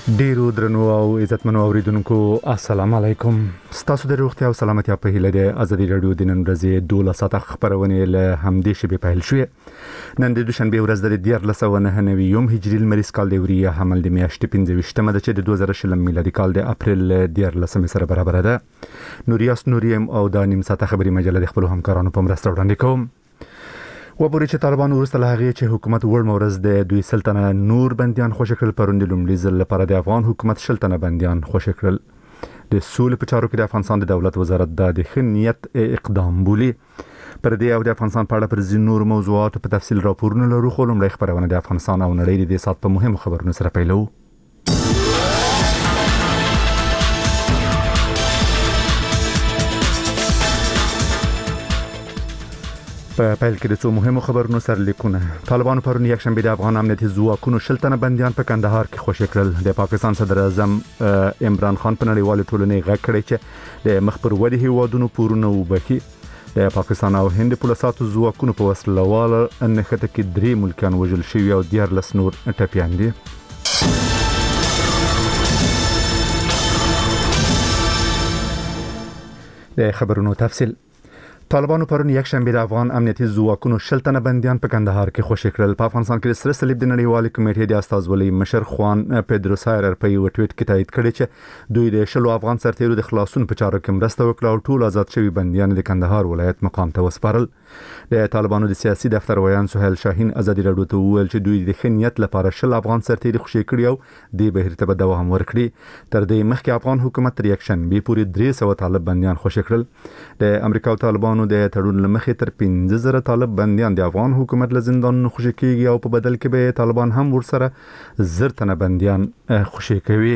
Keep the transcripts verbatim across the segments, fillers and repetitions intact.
ډیرو درنو او عزتمنو اوریدونکو السلام علیکم. ستاسو د روغتیا او سلامتیا په هیله د ازادي رادیو د نن ورځې دوله ساعته خبرونه له همدې شبي پیل شوې. نن د دوشنبه ورځ د دیارلس او نه نوي هجري المریز کال د وریه حمل د میاشتې پنځه ویشتمه د چې د دوه زره شلم میلادي کال د اپریل دیارلس سره برابر ده. نوریاس نوریم او د نیم ساعته خبري مجله د خپل همکارانو په مرسته وړاندې کوم. وبوري چې طالبان ورسته له هغه چې حکومت ور مورز د دوی سلطنه نور بنديان خوشی کړل پروند لومړي ځل لپاره د افغان حکومت سلطنه بنديان خوشی کړل. د سولې په چارو کې د افغانستان د دولت وزارت د خنیت اقدام بولی. پر دې او د افغانستان په اړه پر ځینو موضوعاتو په تفصیل راپورونه لرو خو لومړی خبرونه د افغانستان او نړۍ د سات په مهمو خبرونو سره پیلو. په پیل کې د څو مهمو خبرونو سره لیکونه. طالبانو پرون یک شنبه د افغان امنیتي ځواکونو شلتنه بنديان په کندهار کې خوشی کړل. د پاکستان صدر اعظم عمران خان په نړیوال ټولنې غږ کړی چې د مخبر ودی هیوادونو پورونه وبخي. د پاکستان او هند پولیساتو ځواکونو په وسلواله انخته کې درې ملکان وژل شوي او دیارلس نور ټپيان دي. د خبرونو تفصیل. طالبانو پرون یک شنبه د افغان امنیتي ځواکونو شلتنه بنديان په کندهار کې خوشی کړل. په افغانستان کې د سره صلیب د نړیوالې کمیټې د استازولۍ مشر خوان پیدرو سایر په یو ټویټ کې تایید کړی چې دوی د شلو افغان سرتیرو د خلاصون په چارو کې مرسته وکړه او ټول آزاد شوي بنديان د کندهار ولایت مقام ته وسپارل. د طالبانو د سیاسي دفتر ویان سهیل شاهین ازادي رادیو ته وویل چې دوی د خنیت لپاره شل افغان سرتیري خوشی کړی او د بهیر ته دوام ورکړي. تر دې مخکې افغان حکومت تر یک شنبه پورې درې سوه طالب بنديان خوشی کړل. د امریکا او طالبانو د تړون لمخې تر پنځه زره طالب بنديان د افغان حکومت له زندانونو خوشی کیږي او په بدل کې به طالبان هم ورسره زرتنه بنديان خوشی کوي.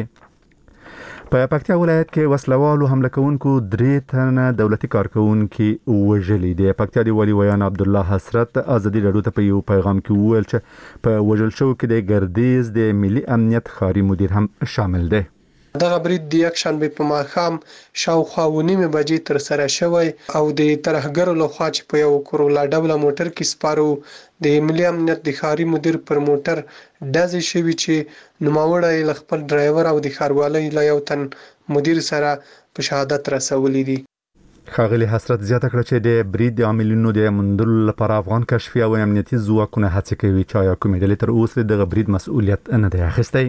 په پکتیا ولایت کې وسلوالو حمله کوونکو درې تنه دولتي کارکونکو وژلي دي. پکتیا دی ولی ویان عبد الله حسرت ازادي رادیو ته په یو پیغام کې وویل چې په وژل شو کې د ګردیز د ملي امنیت خاري مدیر هم شامل دی. دغه برید د یک شنبه په ماښام شاوخوا ونیمه بجې تر سره شوی او د ترهګرو لخوا چې په یو کورولا ډبله موټر کې سپارو د ملي امنیت د ښاري مدیر پر موټر ډزې شوي چې نوموړی له خپل ډرایور او د ښاروالۍ له یو تن مدیر سره په شهادت رسولی دي. ښاغلي حسرت زیاته کړه چې د برید د عاملینو د موندلو لپاره افغان کشفي او امنیتي ځواکونه هڅه کوي چې آیا کومې ډلې تر اوسه دغه برید مسؤلیت نه دی اخیستی.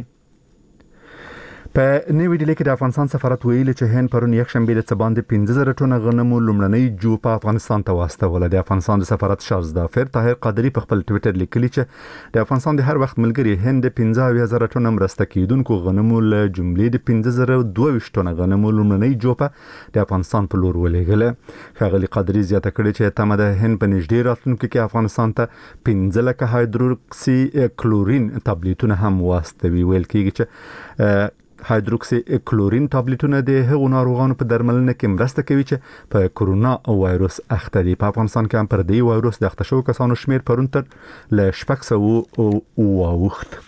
په نوې ډیلي کې د افغانستان سفارت ویلي چې هند پرون یک شنبه د څباندې پنځه زره ټنه غنمو لومړنۍ جو په افغانستان ته واستوله. د افغانستان د سفارت شارز دافر طاهر قادری په خپل ټویټر لیکلي چې د افغانستان د هر وخت ملګری هند پنځه اویا زره ټنه مرسته کیدونکو غنمو له جملې د پنځه زره دوه ویشت ټنه غنمو لومړنۍ جو په د افغانستان په لور ولېږله. ښاغلي قادری زیاته کړې چې تمه د هند په نږدې راتلونکي کې افغانستان ته پنځه لکه هایدروکسي کلورین تابلیتونه هم واستوي. ویل کېږي چې هایدروکسي کلورین تابلیتونه د هغو ناروغانو په درملنه کې مرسته کوي چې په کورونا وایروس اخته دي. په افغانستان کې هم پر دې وایروس د اخته شوو کسانو شمیر پرون تر ل شپږ سوه واوښت.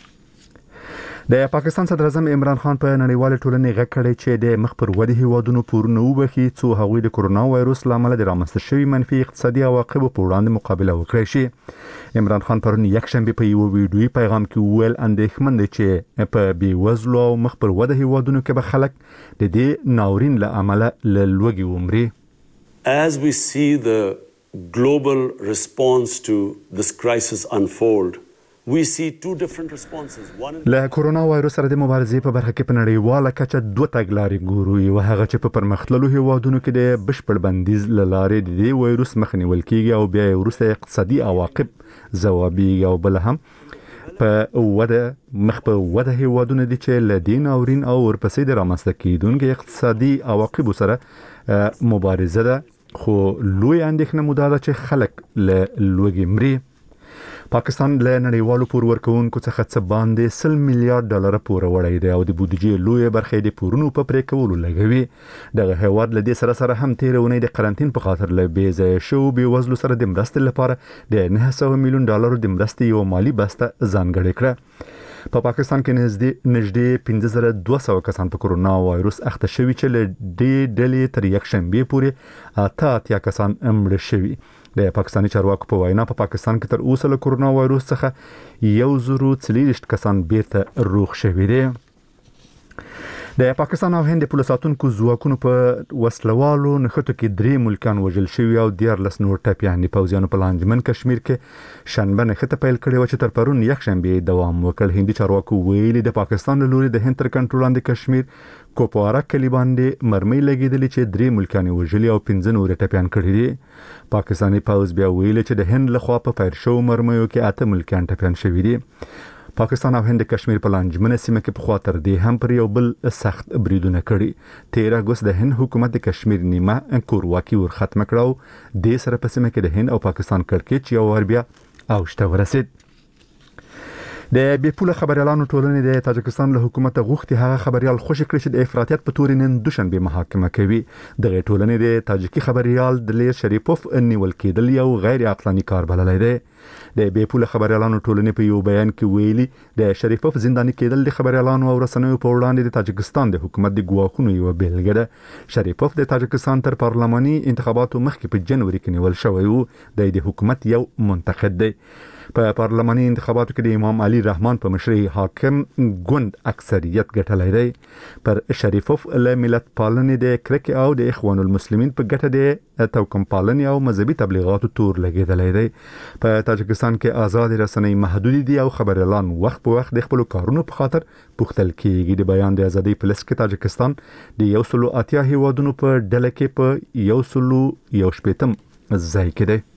د پاکستان صدر اعظم عمران خان په نړیوال ټولنې غږ کړی چې د مخبر ودی هیوادونو پورونه وبخي څو هغوی د کورونا وایروس لامل د رامنځته شوی منفي اقتصادي عواقب په وړاندې مقابله وکړي شي. عمران خان پرون یک شنبه په یو ویډیوي پیغام کې ویل اندېښمن دي چې په بیوزلو او مخبر ودی هیوادونو کې به خلک د دې ناورین له امله له لوږې ومري. As we see the global response to this crisis unfold, we see two different responses. One له کورونا وایروس سره د مبارزې په برخه کې په نړیواله کچه دوه تګلارې ګورو. یو هغه چې په پرمختللو هیوادونو کې د بشپړ بندیز له لارې د دې وایروس مخه نیول کیږي او بیا وروسته اقتصادي عواقب ځوابیږي، او بل هم په وده مخ په وده هیوادونه دي چې له دې ناورین او ورپسې د رامنځته کیدونکو اقتصادي عواقب سره مبارزه ده. خو لوی اندېښنه مو دا ده چې خلک له لوږې مري. پاکستان له نړیوالو پور ورکوونکو څخه څه باندې سل میلیارډ ډالر پور وړی دی او د بودیجې لوی برخه د پورونو په پرې کولو لګوي. دغه هیواد له دې سره سره هم تیرونې د قرنټین په خاطر له بې ځایه شو بې وزلو سره د مرستې لپاره د نه سوه میلیون ډالرو د مرستې یو مالی بسته ځانګړې کړه. په پاکستان کې نږدې نږدې پنځه زره دوه سوه کسان په کورونا وایروس اخته شوي چې له دې ډلې تر یک شنبه پورې اته اتیا کسان مړه شوي. د پاکستاني چارواکو په وینا په پاکستان کې تر اوسه له کورونا وایروس څخه یو زرو څلوېښت کسان بیرته روغ شوي دي. د پاکستان او هند په لساتونکو ځواکونو په وسلوالو نخټو کې درې ملکان وژل شوي او دیارلس نور ټپیان پوځیانو په لانجمن کشمیر کې شنبه نخټه پیل کړې و چې تر پرون یک شنبه دوام وکړ. هندي چارواکو ویلي د پاکستان له لوري د هند تر کنټرول لاندې کشمیر کوپوارا کلی باندې مرمۍ لګېدلې چې درې ملکان وژلي او پنځه نور ټپیان کړي دي. پاکستاني پوځ بیا ویلي چې د هند لخوا په فایر شو مرمۍ کې اته ملکان ټپیان شوي دي. پاکستان او هند کشمیر په لانجمنه سیمه کې په خاطر دی هم پر یو بل سخت بریدونه کړي. تیرا اگست د هند حکومت د کشمیر نیمه کورواکي ور ختم کړو. د سره په سیمه کې د هند او پاکستان کړکېچ یو ور بیا اوجته ورسید. د بیپوله خبريالانو ټولنې د تاجکستان له حکومت غوښتي هغه خبريال خوشی کړی چې د افراطیت په تور نن دوشنبه محاکمه کوي. د ټولنې د تاجکی خبريال دلیر شریفوف نیول کېدل یو غیر عقلاني کار بللی دی. د بیپوله خبريالانو ټولنې په یو بیان کې ویلي د شریفوف زنداني کېدل د خبريالانو او رسنیو په وړاندې د تاجکستان د حکومت د ګواښونو یو بیلګه ده. شریفوف د تاجکستان تر پارلماني انتخاباتو مخکې په جنوري کې نیول شوی وو. د حکومت یو منتقد دی. په پارلماني انتخاباتو کې د امام علي رحمان په مشرۍ حاکم ګوند اکثریت ګټلای دی. پر شریفوف له ملت پالنې د کرک او د اخوان المسلمین په ګټه د توکم پالنې او مذهبي تبلیغاتو تور لګیدلای دی. په تاجکستان کې آزاد رسنۍ محدود دي او خبريالان وخت په وخت د خپل کارونو په خاطر پوښتل کیږي. د بیان د ازادي پلس کې تاجکستان د یو سلو اتیا هیوادونو په ډله کې په یو سلو یو شپیتم ځای کې دی.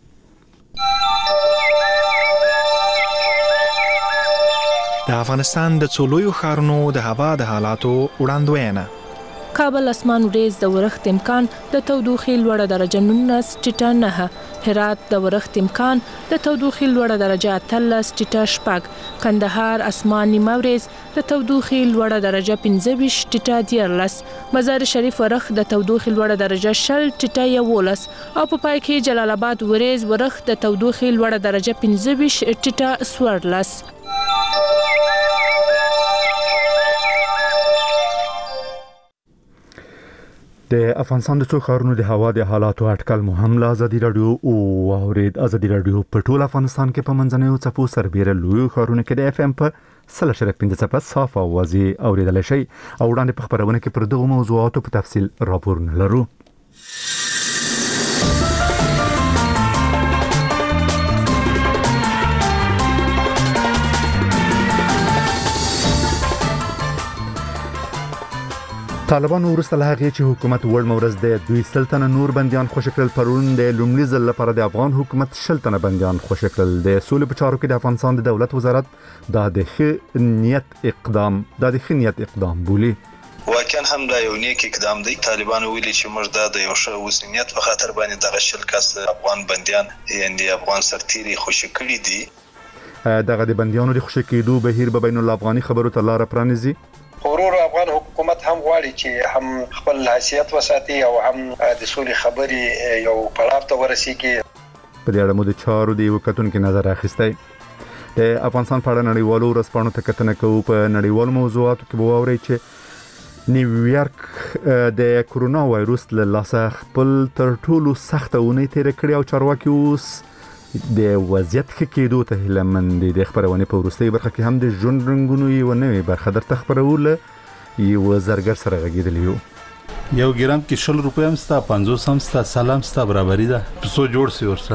د افغانستان د څولویو ښارونو د هوا د حالاتو وړاندوینه. کابل اسمان وریځ د ورښت امکان د تودوخې لوړه درجه نولس ټیټه نه. هرات د ورښت امکان د تودوخې لوړه درجه اتلس ټیټه شپږ. کندهار اسمان نیمه وریځ د تودوخې لوړه درجه پنځه ویشت ټیټه دیارلس. مزار شریف ورښت د تودوخې لوړه درجه شل ټیټه یولس او په پای کې جلال آباد وریځ ورښت د تودوخې لوړه درجه پنځه ویشت ټیټه څوارلس. د افغانستان د څو ښارونو د هوا د حالاتو اټکل مو هم له ازادي رادیو او اورید. ازادي رادیو په ټول افغانستان کې په منځنیو څپو سربېره لویو ښارونو کې د اف ام په سل شرک پنځه څپه صاف اوازې اوریدل شي او وړاندې په خبرونه کې پر دغه موضوعاتو په تفصیل راپورونه لرو. طالبان ورسته له هغې چې حکومت وړ مورز د دوی سلطنه نور بنديان خوشی کړل. پرون د لومړي ځل لپاره د افغان حکومت شلتنه بنديان خوشی کړل. د سولې په چارو کې د افغانستان د دولت وزارت دا د ښه نیت اقدام دا د ښه نیت اقدام بولي. واقعا هم دا یو نیک اقدام دی. طالبان ویلي چې موږ دا د یو ښه وسنیت په خاطر باندې دغه شل کس افغان بنديان یعنی افغان سرتیري خوشی کړي دي. دغه د بنديانو د خوشی کېدو بهیر به بین الافغاني خبرو ته لار پرانیزي. ورور افغان حکومت هم غواړي چې هم خپل حیثیت وساتي او هم د سولې خبرې یو پړاو ته ورسیږي. په دې اړه مو د چارو دی وکټونکو نظر اخیستی. د افغانستان په اړه نړیوالو ورځپاڼو ته کتنه کوو. په نړیوالو موضوعاتو کې به واورئ چې نیویارک د کورونا وایروس له لاسه خپل تر ټولو سخته اونۍ تېره کړې او چارواکي اوس د وضعیت ښه کېدو ته هیله مند دي. د خبرونې په وروستۍ برخه کې هم د ژوند رنګونو یوه نوې برخه درته خپرول یو زرګر سره غږېدلی یو. یو ګرام کې شل روپۍ هم ستا، پنځوس هم ستا، سلام ستا برابري ده. څو جوړ سي ورسره.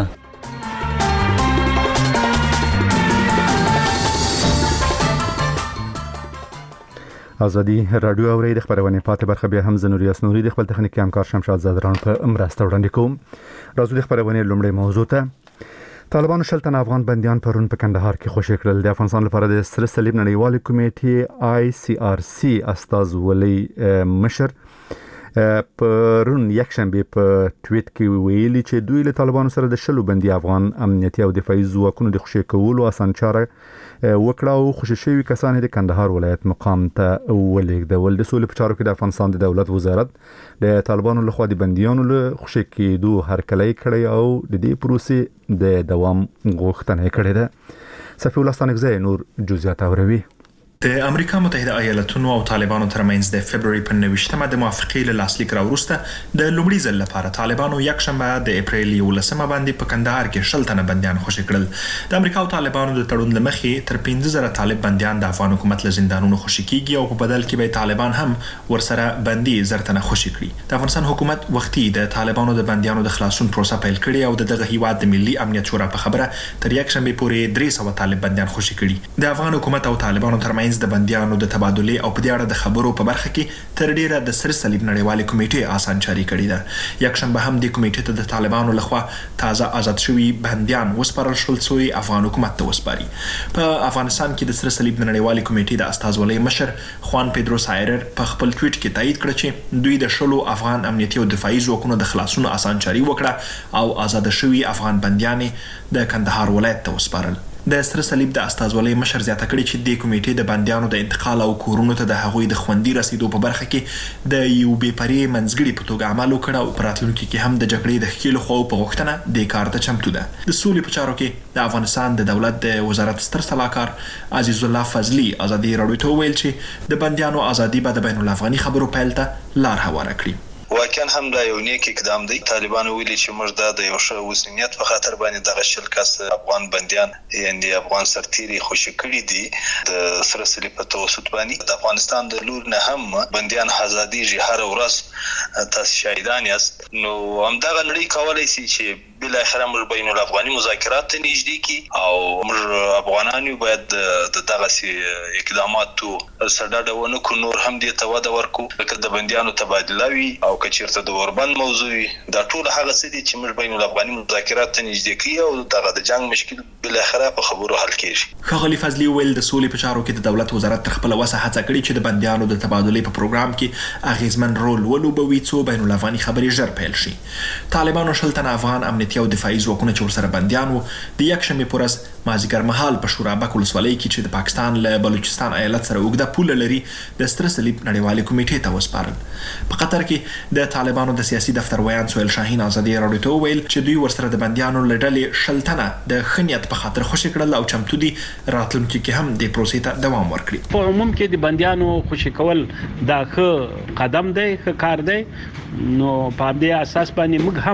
ازادي رادیو اوري د خبرونې پاتې برخه بیا هم زنوري اسنوري د خپل تخنیکي همکار شمشاد زادران په مرسته وړاندې کوم. راځو د خبرونې لومړی موضوع ته. طالبانو شلتنه افغان بنديان پرون په کندهار کې خوشی کړل. د افغانستان لپاره د سره صلیب نړیوال کمیټې آی سی آر سی استاذ ولی مشر پرون یک شنبه په ټویټ کې ویلي چې دوی له طالبانو سره د شلو بندي افغان امنیتي او دفاعي ځواکونو د خوشی کولو اسانچاره وکړه او خوشی شوي کسان د کندهار ولایت مقام ته ولېږدول. د سولې په چارو کې د افغانستان د دولت وزارت د طالبانو لخوا د بنديانو له خوشی کېدو هرکلی کړی او د دې پروسې د دوام غوښتنه کړې ده. صفي الله ستانکزی نور جزئیات اوروي. د امریکا متحده ایالاتونو او طالبانو ترمنځ د فبرवरी په نويشتمه د موافقې له لاسلیک راوروسته د لومړي ځل لپاره طالبانو یک شنبه د اپریل یولسمه باندې په کندهار کې شل تنه بندیان خوشي کړل. د امریکا او طالبانو د تړون لمخې تر پنځه زره طالب بندیان د افغان حکومت له زندانونو خوشي کیږي او په بدل کې به طالبان هم ورسره بندي زر تنه خوشي کړي. د افغانستان حکومت وختي د طالبانو د بندیانو د خلاصون پروسه پیل کړې او دغه هیواد د ملي امنیت شورا په خبره تر یک شنبه پورې درې سوه طالب بندیان خوشي کړي. د افغان حکومت او طالبانو ترمنځ د بندیانو د تبادله او په دې اړه د خبرو په برخه کې تر ډیره د سر صلیب نړیوالې کمیټې آسان جاری کړی ده. یک شنبه هم د کمیټې ته د طالبانو لخوا تازه آزاد شوي بندیان وسپارل شول چې افغان حکومت ته وسپاري. په افغانستان کې د سر صلیب نړیوالې کمیټې د استازولۍ مشر خوان پیدرو سایرر په خپل ټویټ کې تایید کړ چې دوی د شلو افغان امنیتي او دفاعي ځواکونو د خلاصون آسان جاری وکړه او آزاد شوي افغان بندیانې د کندهار ولایت ته وسپارل. د سر صلیب د استازولۍ مشر زیاته کړي چې د کمیټې د بندیانو د انتقال او کورونو ته د هغوی د خوندي رسیدو په برخه کې د یو بې پرې منځګړي په توګه عمل وکړ او په راتلونکي کې هم د جګړې د ښکېلو خواو په غوښتنه دې کار ته چمتو ده. د سولې په چارو کې د افغانستان د دولت د وزارت ستر سلاکار عزیز الله فضلي ازادي راډیو ته ویل چې د بندیانو ازادي به د بین الافغاني خبرو پیل ته لار هواره کړي. واقعا هم دا یو نیک اقدام دی. طالبانو ویلي چې موږ دا د یو ښه وسنیت په خاطر باندې دغه شل کس افغان بندیان یعنی افغان سرتیري خوشي کړي دي د سره صلیب په توسط باندې. د افغانستان د لور نه هم بندیان آزادیږي هر ورځ. تاسو شاهدان یاست. نو همدغه نړۍ کولای شي چې بل اخر موږ بین الافغاني مذاکرات ته نږدې کی او موږ افغانان باید د دغه سي اقداماتو سرډه ونه کو نور هم دې ته وده ورکو لکه د بندیانو تبادله وي او کچیرته د اوربند موضوع وي. دا ټول هغه څه دي چې موږ بین الافغاني مذاکرات ته نږدې کی او دغه د جنگ مشکل بل اخر په خبرو حل کیږي. ښاغلي فضلي ویل د سولې په چارو کې د دولت وزارت تر خپل وسه هڅه کړې چې د بندیانو د تبادله په پروګرام کې اغیزمن رول ولوبوي څو بین الافغاني خبرې ژر پیل شي. طالبانو شل تنه افغان امنیتي او دفاعي ځواکونه چې ورسره بندیان وو د یک شنبې په ورځ مازدیګر مهال په شورابک ولسوالۍ کې چې د پاکستان له بلوچستان ایالت سره اوږده پوله لري د ستر صلیب نړیوالې کمیټې ته وسپارل. په قطر کې د طالبانو د سیاسي دفتر ویان سهیل شاهین ازادي راډیو ته وویل چې دوی ورسره د بندیانو له ډلې شل تنه د ښه نیت په خاطر خوشي کړل او چمتو دي راتلونکي کې هم د پروسې ته دوام ورکړي. په عموم کې د بندیانو خوشي کول دا ښه قدم دی، ښه کار دی. نو په دې اساس باندې موږ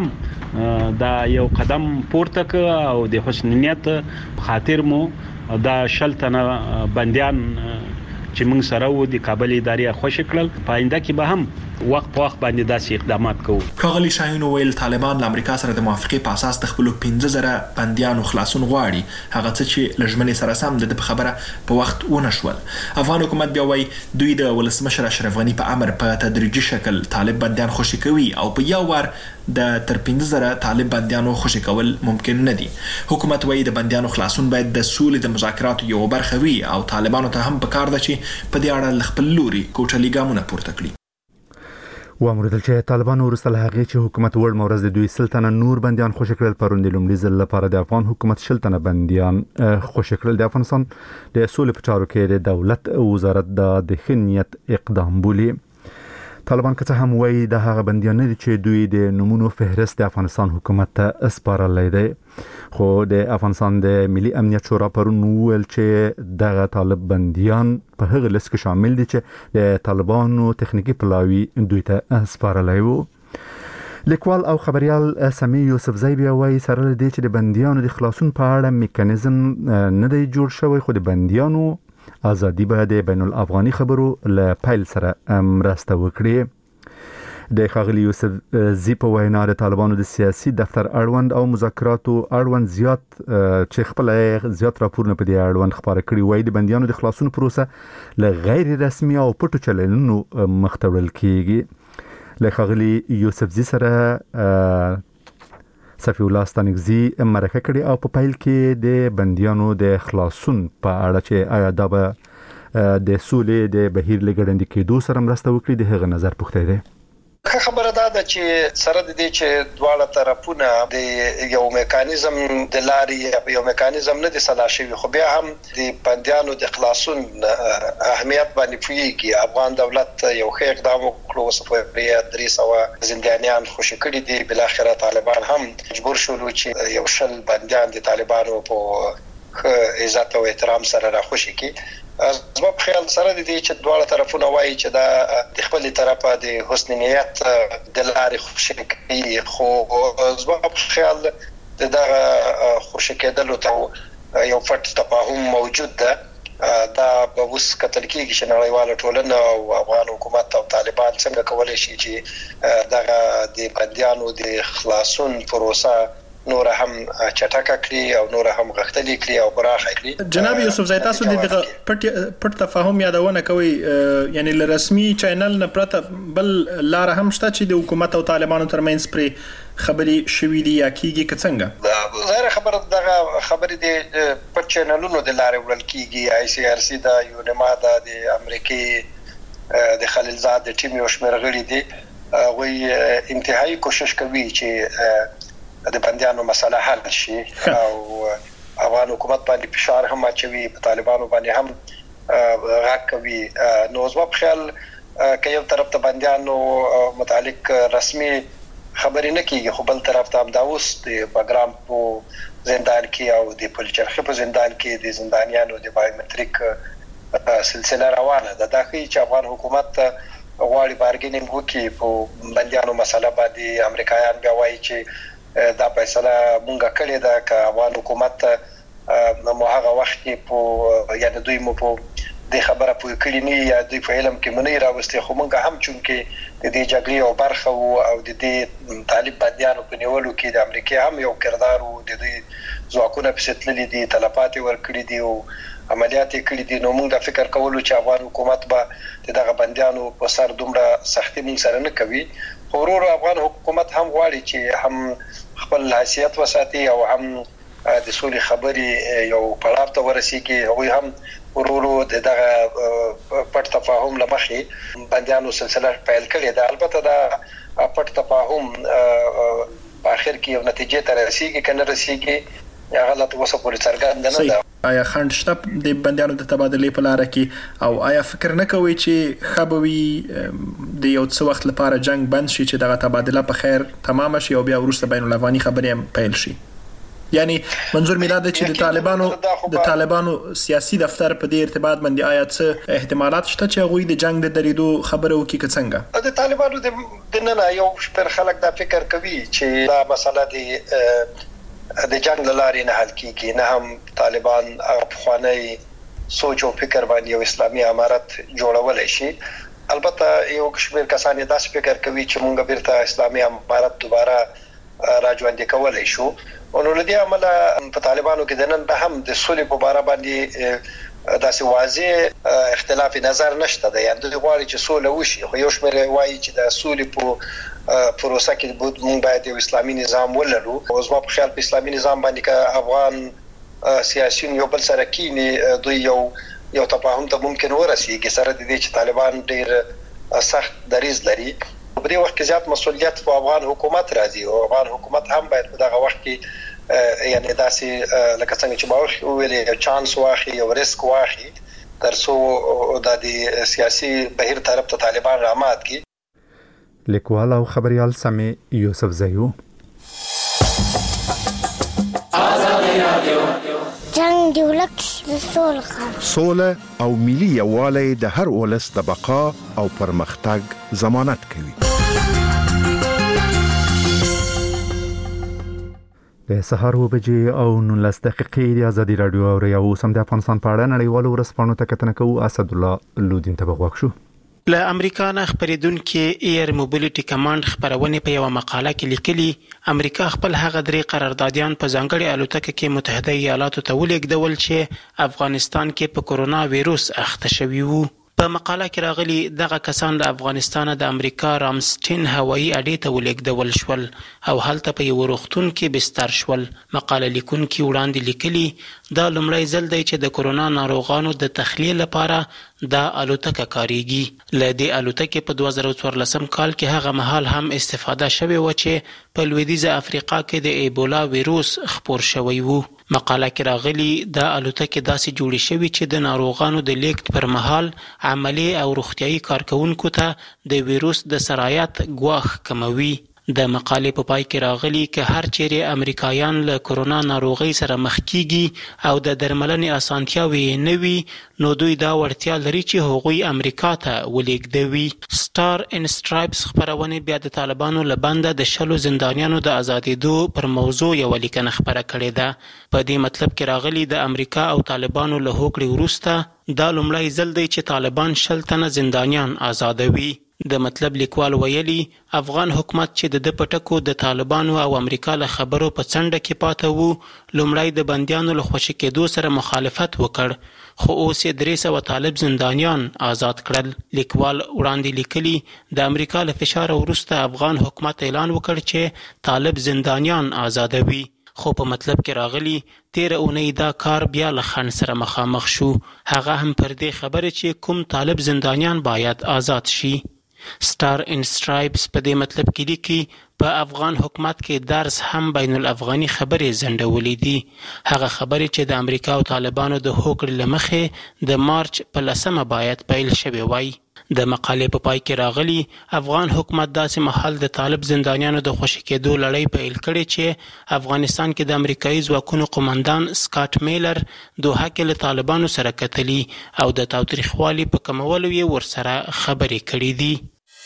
هم دا یو قدم پورته ک او د حسن نیت خاطر مو دا شل تنه بندیان چې موږ سره و د کابل ادارې خوشی کړل. په آینده کې به هم وخت په وخت باندې داسې اقدامات کوو. ښاغلي شاهین ویل طالبان له امریکا سره د موافقې په اساس د خپلو پنځه زره بندیانو خلاصون غواړي، هغه څه چې له ژمنې سره سم د په خبره په وخت ونه شول. افغان حکومت بیا وایي دوی د ولسمشر اشرف غني په امر په تدریجي شکل طالب بندیان خوشي کوي او په یو وار د تر پنځه زره طالب بندیانو خوشي کول ممکن نه دي. حکومت وایي د بندیانو خلاصون باید د سولې د مذاکراتو یو برخه وي او طالبانو ته هم پکار ده چې په دې اړه خپل لوري کوټلي ګامونه پورته کړي. وامردل چې طالبانو وروسته له هغې چې حکومت وړ مورز د دوی سل تنه نور بندیان خوشي کړل، پرون د لومړي ځل لپاره د افغان حکومت شل تنه بندیان خوشي کړل. د افغانستان د سولې په چارو کې د دولت وزارت د ښه نیت اقدام بولي. طالبان که څه هم وایي د هغه بندیان نه دي چې دوی د نومونو فهرست د افغانستان حکومت ته سپارلی دی، خو د افغانستان د ملي امنیت شورا پرون وویل چې دغه طالب بندیان په هغه لیست کې شامل دي چې د طالبانو تخنیکي پلاوي دوی ته سپارلی وو. لیکوال او خبريال سمي یوسفزی بیا وایي سره له دې چې د بندیانو د خلاصون په اړه میکانیزم نه دی جوړ شوی، خو د بندیانو ازادي به د بین الافغاني خبرو له پیل سره مرسته وکړي. د ښاغلي یوسفزي په وینا د طالبانو د سیاسي دفتر اړوند او مذاکراتو اړوند زیات چې خپل زیات راپورونه په دې اړوند خبره کړي، وایي د بندیانو د خلاصون پروسه له غیر رسمي او پټو چلنونو مخ ته وړل کیږي. له ښاغلي یوسفزي سره صفی الله ستانکزي مرکه کړې او په پیل کې د بندیانو د خلاصون په اړه چې آیا دا به د سولې د بهیر لګړندې کېدو سره مرسته وکړي د هغه نظر پوښتنه ده. خبره دا ده چې سره د دې چې دواړه طرفونه د یو میکانیزم د لارې یو میکانیزم نه د صلاح شوی، خو بیا هم د بندیانو د خلاصون اهمیت باندې پوهیږي. افغان دولت یو ښه اقدام وکړو، وسپاري درې سوه زندانیان خوشي کړي دي. بل اخره طالبان هم مجبور شول چې یو شل بندیان د طالبانو په عزت او احترام سره را خوشي کړي. زما په خیال سره د دې چې دواړه طرفونه وایي چې دا د خپل طرفه د حسن نیت د لارې خوشی کوي، خو زما په خیال دغه خوشی کېدلو ته یو پټ تفاهم موجود ده. دا به اوس کتل کېږي چې نړیواله ټولنه او افغان حکومت او طالبان څنګه کولی شي چې دغه د بندیانو د خلاصون پروسه نور هم چټکه کړي او نور هم غښتلي کړي او پراخه کړي. جناب یوسف زای تاسو د دغه پټ پټ تفاهم یادونه کوي، یعنی ل رسمي چینل نه پرته بل لار هم شته چې د حکومت او طالبانو ترمنځ پرې خبرې شوې دي یا کیږي که څنګه؟ ظاهر خبره دغه خبرې د پټ چینلونو د لارې وړل کیږي. آی سی آر سی دا یونما دا د امریکای د خلیلزاد د ټیم یو شمېر غړي دي، هغوی انتهایی کوشش کوي چې د بندیانو مسله حل شي او افغان حکومت باندې فشار هم اچوي، په طالبانو باندې هم غږ کوي. نو زما په خیال که یو طرف ته بندیانو متعلق رسمي خبرې نه کیږي، خو بل طرف ته هم دا اوس د بګرام په زندان کې او د پلچرخي په زندان کې د زندانیانو د بایومټریک سلسله روانه ده. دا ښیي چې افغان حکومت غواړي بارګینینګ وکړي په بندیانو مسله باندې. امریکایان بیا وایي چې دا فیصله مونږه کړې ده، که افغان حکومت مو هغه وخت کې په یعنی دوی مو په دې خبره پوه کړی نه یا دوی په علم کې منې راوستي، خو مونږ هم چونکې د دې جګړې او برخه وو او د دې طالب بندیانو په نیولو کې د امریکا هم یو کردار وو، د دې ځواکونه په ستللي دي، تلفات ورکړي دي او عملیات کړي دي. نو موږ د فکر کولو چې افغان حکومت به دغه بندیانو په سر دومره سختي موږ سره نه کوي. ورور افغان حکومت هم غواړي چې هم خپل حیثیت وساتي او هم د سولې خبرې یو پړاو ته ورسیږي. هغوی هم ورور دغه پټ تفاهم لمخې بندیانو سلسله پیل کړې ده. البته دا پټ تفاهم په اخر کې یو نتیجې ته رسیږي که نه رسیږي هغه لا اوسه پورې څرګنده نه ده. آیا خنډ شته د بندیانو د تبادلې په لاره کې او آیا فکر نه کوي چې ښه به وي د یو څه وخت لپاره جنگ بند شي چې دغه تبادله په خیر تمام شي او بیا وروسته بین الافغاني خبرې هم پیل شي؟ یعنی منظور می دا ده چې د طالبانو د طالبانو سیاسي دفتر په دې ارتباط باندې آیا څه احتمالات شته چې هغوی د جنگ د درېدو خبره وکړي که څنګه؟ د طالبانو د نن یو شمېر خلک دا فکر کوي چې دا مسله د د جنگ لارې نه حل کیږي، نه هم طالبان افغاني سوچ او فکر باندې یو اسلامي امارت جوړولای شي. البته یو شمېر کسان داسې فکر کوي چې موږ بیرته اسلامي امارت دوباره راځوندې کولای شو. نو له دې عمله په طالبانو کې د نن هم د سولې په اړه باندې داسې واضح اختلاف نظر نشته ده. یعنی دوی غواړي چې سوله وشي، خو یو شمېر وایي چې د سولې په پروسه کې موږ باید یو اسلامي نظام ولرو. او زما په خیال په اسلامي نظام باندې که افغان سیاسيون یو بل سره کینی دوی یو یو تفاهم ته ممکن ورسیږي، سره د دې چې طالبان ډېر سخت دریځ لري. په دې وخت کې زیات مسؤلیت په افغان حکومت راځي او افغان حکومت هم باید په دغه وخت کې یعنی داسې لکه څنګه چې باور ویلې یو چانس واخلي، یو ریسک واخلي ترڅو د سیاسي بهیر طرف ته طالبان رامات کی. لیکوال او خبريال سامي یوسف زیو. جنگ دی ولک سوله سوله او ملي یووالی د هر ولس د بقا او پرمختګ ضمانت کوي. د سهار و بجې او نولس دقیقې د ازادي رادیو او ریاو سم د افغانستان په اړه نړیوالو ورځپاڼو ته کتنه کوو. اسد الله لودین ته بغوښ شو. له امریکا نه خبرېدونکي ایر موبیلیټي کمانډ خبرونه په یو مقاله کې لیکلي امریکا خپل هغه درې قراردادیان په ځانګړي الوتکه کې متحده ایالاتو ته ولېږدول چې افغانستان کې په کورونا وایروس اخته شوي وو. په مقاله کې راغلي دغه کسان له افغانستان د امریکا رامسټین هوایي اډې ته ولېږدول شول او هلته په یو روغتون کې بستر شول. مقاله لیکونکي وړاندې لیکلي دا لومړی ځل دی چې د کورونا ناروغانو د تخلیه لپاره دا الوتکه کاریږي. له دې الوتکې په دوه زره څوارلسم کال کې هغه مهال هم استفاده شوې وه چې په لویدیځه افریقا کې د ایبولا ویروس خپور شوی وو. مقاله کې راغلي دا الوتکې داسې جوړې شوي چې د ناروغانو د لیږد پر مهال عملي او روغتیايي کارکونکو ته د ویروس د سرایت ګواښ کموي. د مقالې په پای کې راغلي که هر چیرې امریکایان له کرونا ناروغۍ سره مخ کیږي او د درملنې اسانتیاوې یې نه وي نو دوی دا وړتیا لري چې هغوی امریکا ته ولېږدوي. سټار ان سټرایپس خپرونې بیا د طالبانو له بنده د شلو زندانیانو د ازادېدو پر موضوع یوه لیکنه خپره کړې ده. په دې مطلب کې راغلي د امریکا او طالبانو له هوکړې وروسته دا لومړی ځل دی چې طالبان شل تنه زندانیان آزادوي. د مطلب لیکوال ویلي افغان حکومت چې د ده په ټکو د طالبانو او امریکا له خبرو په څنډه کې پاته وو لومړی د بندیانو له خوشي کېدو سره مخالفت وکړ خو اوس یې درې سوه طالب زندانیان آزاد کړل. لیکوال وړاندې لیکلي د امریکا له فشار وروسته افغان حکومت اعلان وکړ چې طالب زندانیان آزادوي خو په مطلب کې راغلي تیره اونۍ دا کار بیا له خنډ سره مخامخ شو هغه هم پر دې خبره چې کوم طالب زندانیان باید آزاد شي. سټار ان سټرایپس په دې مطلب کې لیکي په افغان حکومت کې درس هم بین الافغاني خبرې زنډولې دي هغه خبرې چې د امریکا او طالبانو د هوکړې له مخې د مارچ په لسمه باید پیل شوی وای. د مقالې په پای کې راغلي افغان حکومت داسې مهال د طالب زندانیانو د خوشي کېدو لړۍ پیل کړې چې افغانستان کې د امریکایي ځواکونو قومندان سکاټ میلر دوحه کې له طالبانو سره کتلي او د تاوتریخوالي په کمولو یې ورسره خبرې کړې دي.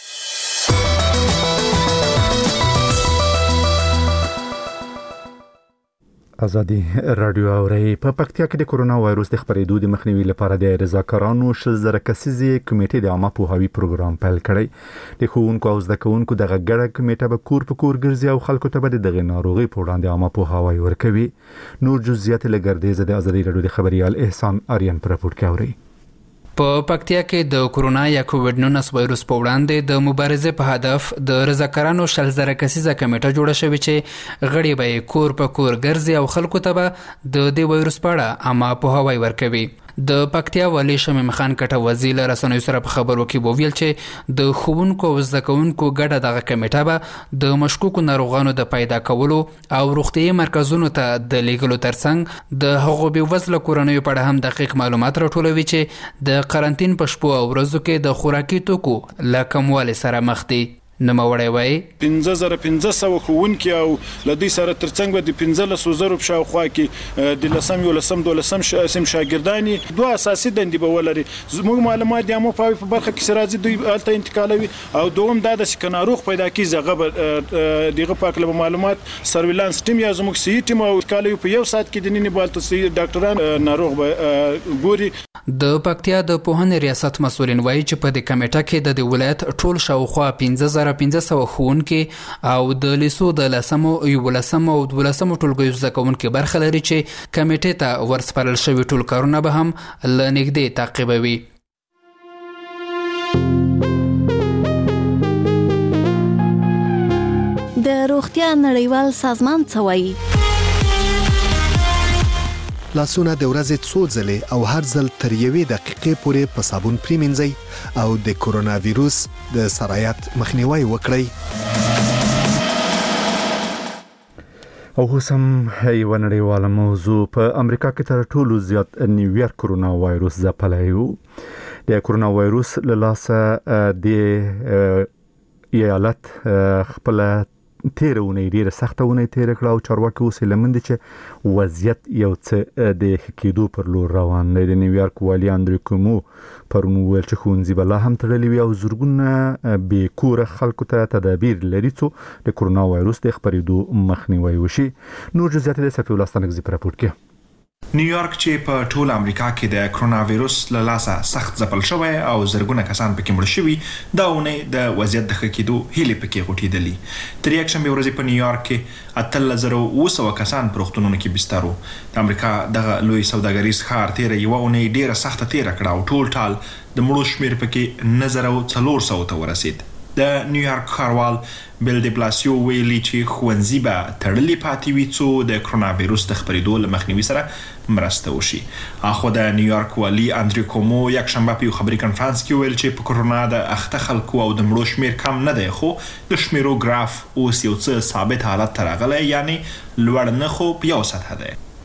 ازادي رادیو اوري په پکتیا کې د کورونا وایروس د خپرېدو د مخنیوي لپاره د رضاکارانو شل زره کسیزې کمیټې د عامه پوهاوي پروګرام پیل کړی. د ښوونکو او زده کوونکو دغه ګډه کمیټه به کور په کور ګرځي او خلکو ته به دغه ناروغي په وړاندې عامه پوهاوی ورکوي. نور جزئیات له ګردیزه د ازادي رادیو د خبريال احسان آریان پر راپور کوي. په پکتیا کې د کورونا یا کووډ نولس وایروس په وړاندې د مبارزې په هدف د رضاکارانو شل زره کسیزه کمیټه جوړه شوې چې غړي به کور په کور ګرځي او خلکو ته به د دې وایروس په اړه عامه پوهاوی ورکوي. د پکتیا والی شمیم خان کټه وزیر رسنیو سره په خبرو کې وویل چې د ښوونکو او زده کوونکو ګډه دغه کمیټه به د مشکوکو ناروغانو د پیدا کولو او روغتیايي مرکزونو ته د لیږلو ترڅنګ د هغو بېوزله کورنیو په اړه هم دقیق معلومات راټولوي چې د قرنطین په شپو او ورځو کې د خوراکي توکو له کموالي سره مخ دي. نوموړی وایي پنځه زره پنځه سوه ښوونکي او له دوی سره ترڅنګ به د پنځلسو زرو په شاوخوا کې د لسم یولسم دولسم سیم شاګردان دوه اساسي دندې به ولري. زموږ معلومات د عامه پوهاوي په برخه کې چې راځي دوی هلته انتقالوي او دوم دا ده چې که ناروغ پیدا کېږي هغه به د هغه په هکله به معلومات سرویلانس ټیم یا زموږ صحي ټیم او انتقالوي په یو ساعت کې د نینې به هلته صحي ډاکټران ناروغ به ګوري. د پکتیا د پوهنې ریاست مسؤلین وایي چې په دې کمیټه کې د دې ولایت ټول شاوخوا پنځه زره پنځه سوه ښوونکي او د لیسو د لسمو یولسمو او دولسمو ټولګیو زده کوونکي برخه لري چې کمیټې ته ورسپارل شوي ټول کارونه به هم له نږدې تعقیبوي. د روغتیا نړیوال سازمان څه وایي؟ لاسونه د ورځې څو ځلې او هر ځل تر یوې دقیقې پورې په صابون پریمنځئ او د کورونا ویروس د سرایت مخنیوي وکړئ. او اوس هم یوه نړیواله موضوع په امریکا کې تر ټولو زیات نیویارک کورونا وایروس ځپلی و. د کورونا وایروس له لاسه د ایالت خپله تیره اونۍ ډیره سخته اونۍ تیره کړه او چارواکي اوس لمن دي چې وضعیت یو څه د ښه کېدو پر لور روان دی. د نیویارک والي اندرو کومو پرون وویل چې ښوونځي به لا هم تړلي وي او زرګونه بې کوره خلکو ته تدابیر لري څو د کورونا وایروس د خپرېدو مخنیوی وشي. نور جزئیات د صفي الله ستانکزي په راپور کې. نیویارک چې په ټول امریکا کې د کرونا وایروس له لاسه سخت ځپل شوی او زرګونه کسان پکې مړه شوي دا اونۍ د وضعیت د ښه کېدو هیلې پکې غوټېدلې. تر یکشنبې ورځې په نیویارک کې اتلس زره اوه سوه کسان په روغتونونو کې بستر وو. د امریکا دغه لوی سوداګریز ښار تیره یوه اونۍ ډیره سخته تیره کړه او ټول ټال د مړو شمېر پکې نه زره څلور سوو ته ورسېد. د نیویارک ښاروال بیل ډي بلاسیو ویلي چې ښوونځي به تړلي پاتې وي څو د کرونا وایروس د خپرېدو له مخنیوي سره مرسته وشي. اخو د نیویارک والي اندرو کومو یکشنبه په یو خبري کنفرانس کې ویل چې په کرونا د اخته خلکو او د مړو شمېر کم نه دی خو د شمیرو ګراف اوس یو څه ثابت حالت ته راغلی یعنی لوړ نه خو په یو سطحه دی.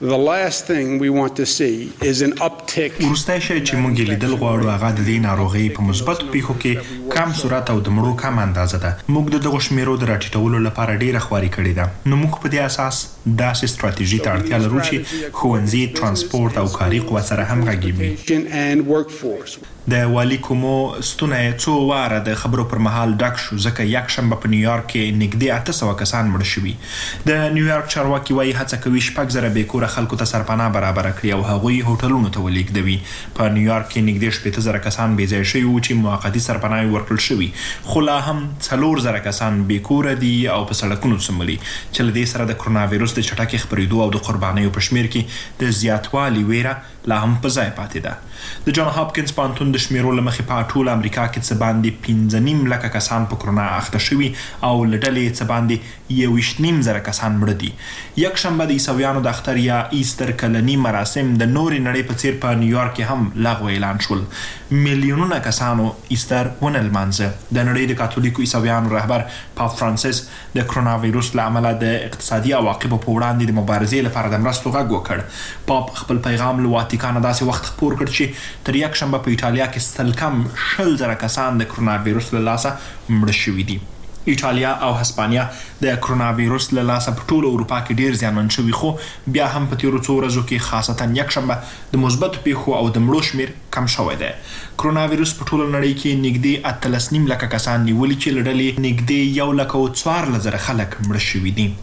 The last thing we want to see is an uptick. ورسته شي چې موږ لیدل غواړو هغه د دې ناروغي په مثبت پیښو کې کم سرعت او د مړو کم اندازه ده. موږ د دغه شمیرو د راټیټولو لپاره ډیره خواري کړې ده. نو موږ په دې اساس داسې ستراتیژي ته اړتیا لرو چې ښوونځي، ترانسپورت او کاري قوت سره همغږي وي. د والي کومو ستونه څو واره د خبرو پر مهال ډک شو ځکه یک شنبه په نیویارک کې نږدې اته سوه کسان مړه شوي. د نیویارک چارواکي وایي هڅه کوي شپږ زره بېکوره خلکو ته سرپناه برابره کړي او هغوی هوټلونو ته ولېږدوي. په نیویارک کې نږدې شپېته زره کسان بېځایه شوي وو چې موقتي سرپناه ورکړل شوي، خو لا هم څلور زره کسان بېکوره دي او په سړکونو څملي چې له دې سره د کرونا ویروس د چټکې خپرېدو او د قربانیو په شمېر کې د زیاتوالي ویره لا هم په ځای پاتې ده. د جان هاپکینز پوهنتون د شمیرو له مخې په ټول امریکا کې څه باندې پنځه نیم لکه کسان په کرونا اخته شوي او له ډلې څه باندې یو ویشت نیم زره کسان مړه دي. یک شنبه د عیسویانو د اختر یا ایستر کلني مراسم د نورې نړۍ په څیر په نیویارک کې هم لغوه اعلان شول. میلیونونه کسانو ایستر ونه لمانځه. د نړۍ د کاتولیکو عیسویانو رهبر پاپ فرانسیس د کرونا ویروس له امله د اقتصادي عواقبو په وړاندې د مبارزې لپاره د مرستو غږ وکړ. پاپ خپل پیغام له واتیکان داسې وخت خپور کړ چې تر یک شنبه په ایټالیا کې سل کم شل زره کسان د کرونا ویروس له لاسه مړه شوي دي. ایټالیا او هسپانیا د کرونا ویروس له لاسه په ټول اروپا کې ډیر زیانمن شوي، خو بیا هم په تیرو څو ورځو کې خاصتا یک شنبه د مثبتو پیښو او د مړو شمیر کم شوی دی. کرونا ویروس په ټوله نړۍ کې نږدې اتلس نیم لکه کسان نیولي چې له ډلې نږدې یو لک او څوارلس زره خلک مړه شوي دي.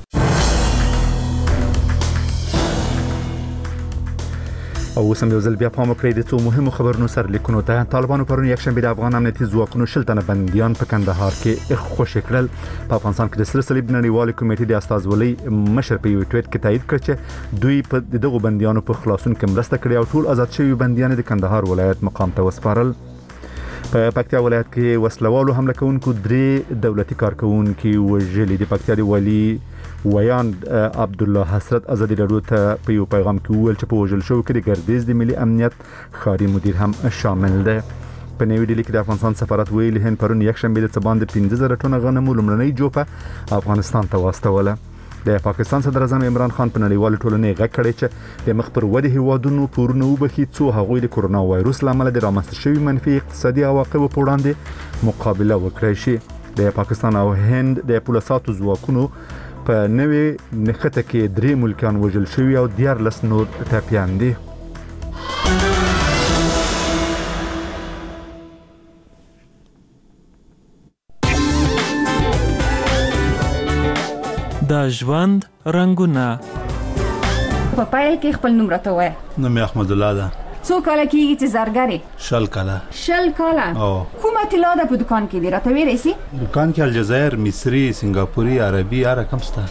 او اوس هم یو ځل بیا پام وکړئ د څو مهمو خبرونو سرلیکونو ته. طالبانو پرون یکشنبه د افغان امنیتي ځواکونو شل تنه بندیان په کندهار کې خوشي کړل. په افغانستان کې د سره صلیب نړیوال کمیټې د استازولۍ مشر په یو ټویټ کې تایید کړ چې دوی په دغه بندیانو په خلاصون کې مرسته کړې او ټول آزاد شوي بندیان د کندهار ولایت مقام ته وسپارل. په پکتیا ولایت کې وسلوالو حمله کوونکو درې دولتي کارکونکي وژلي. د پکتیا د والي ویان عبد الله حسرت ازادي راډیو ته په یو پیغام کې وویل چې په وژل شوو کې د ګردیز د ملي امنیت ښاري مدیر هم شامل دی. په نوې ډیلي کې د افغانستان سفارت ویلي هند پرون یکشنبه د څه باندې پنځه زره ټنه غنمو لومړنۍ جوپه افغانستان ته واستوله. د پاکستان صدر اعظم عمران خان په نړیوال ټولنې غږ کړی چې د مخ پر ودې هیوادونو پورونه وبخي څو هغوی د کرونا وایروس لامل د رامنځته شوي منفي اقتصادي عواقبو په وړاندې مقابله وکړي شي. د پاکستان او هند د پولیساتو ځواکونو په نوې نښته کې درې ملکیان وژل شوي او دیارلس نور ټپیان دي. د ژوند رنګونه. په پای کې خپل نوم راته وایه. نوم یې احمد الله ده. څو کاله کېږي چې زرګرې؟ شل کاله. شل کاله؟ کومه طلا ده په دکان کې دی راته ویلی سي؟ دکان کې الجزایر، مصري، سنګاپوري، عربي هر رقم شته.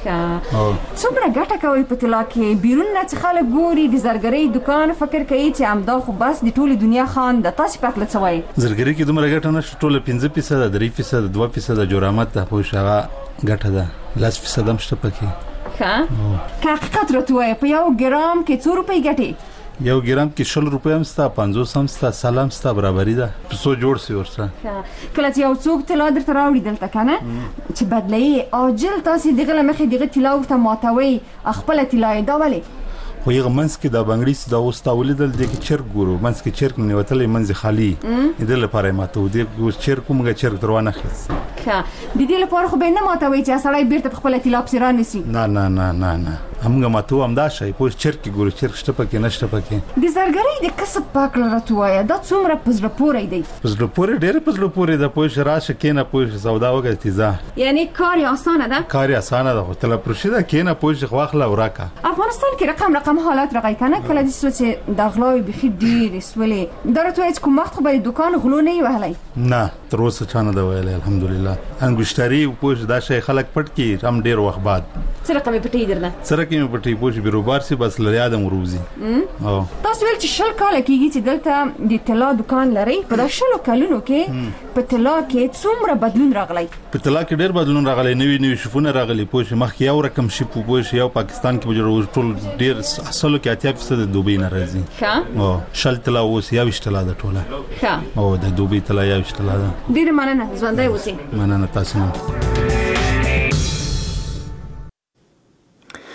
څومره ګټه کوي په طلا کې؟ بیرون نه چې خلک ګوري د زرګرۍ دکان فکر کوي چې همدا خو بس د ټولې دنیا خان د. تاسې په هکله څه وایي؟ زرګرۍ کې دومره ګټه نشته، ټوله پنځه فیصده، درې فیصده، دوه فیصده جرامت ده، پوه هغه ګټه ده. لس فیصده هم شته پکې. ښه که حقیقت راته ووایه په یو ګرام کې څو روپۍ ګټې؟ یو ګرام کې شل روپۍ هم ستا، پنځوس هم ستا، سل هم ستا، برابري ده. په څو جوړ سي ورسره. کله چې یو څوک طلا درته راوړي دلته که نه چې بدلوي عاجل تاسې دغه له مخې دغه طلا ورته ماتوئ خپله طلا یې، دا ولې؟ خو یغه منځ کې دا بنګړي دا اوس تا ولیدل دی کې چرګ ګورو منځ کې چرګ نه وتلې منځ خالی دې لپاره ماته دی اوس چرګ کومه چرګ دروانه خس ښه د دې لپاره خو به نه ماته وي چې سړی بیرته خپل تلاب سیران نسی. نه نه نه نه نه همغه ماته هم دا شي پوه چرګ کې ګورو چرګ شته پکې نشته پکې. د زرګرۍ د کسب پاکل راتوایا دا څومره پزړه پورې دی؟ پزړه پورې ډېر پزړه پورې دا پوه شراشه کې نه پوه سودا وګړي تیزه یعنی کار اسانه ده. کار اسانه ده خو تل پرشده کې نه پوه خواخله وراکا. افغانستان کې رقم رقم حالات راغی کنه کله د سوچ د غلاوي بخي ډېر سولې درته هیڅ کوم وخت خو به دکان غلو نه وهلای؟ نه تر اوسه چانه دا ویلې الحمدلله. انګشتري پوه دا شي خلک پټ کی هم ډېر وخت بعد سره کومه پټي درنه سره کومه پټي پوه بیروبار سي بس لري ادم روزي. او تاسو ول چې شل کال کېږي چې دلته د طلا دکان لري په دا شلو کلونو کې په طلا کې څومره بدلون راغلی؟ په طلا کې ډېر بدلون راغلی نوی نوی شفونه راغلی پوه مخکې یو رقم شي پوه یو پاکستان کې بجوړ ټول ډېر اصلو کې اتیا فیصد د دوبۍ نه راځي. ښه او شل طلا اوس یو شتلا ده ټوله. ښه او د دوبۍ طلا یو شتلا ده. ډېر مننه ژوندۍ اوسئ. مننه تاسو نه.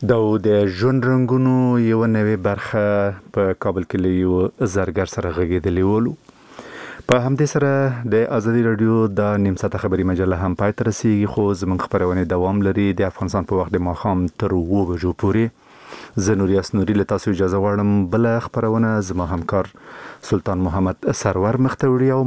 د ژوند رنګونو یو نوې برخه په کابل کې له یو زرګر سره غږېدلې ولو. په همدې سره د ازادي رادیو د نیم ساعته خبري مجله هم پای ته رسیږي، خو زموږ خبرونه دوام لري د افغانستان په وخت د ماښام تر اوه بجو پورې. زه نوریاس نوري له تاسو اجازه غواړم، بل خبرونه زما همکار سلطان محمد سرور مخته وړي.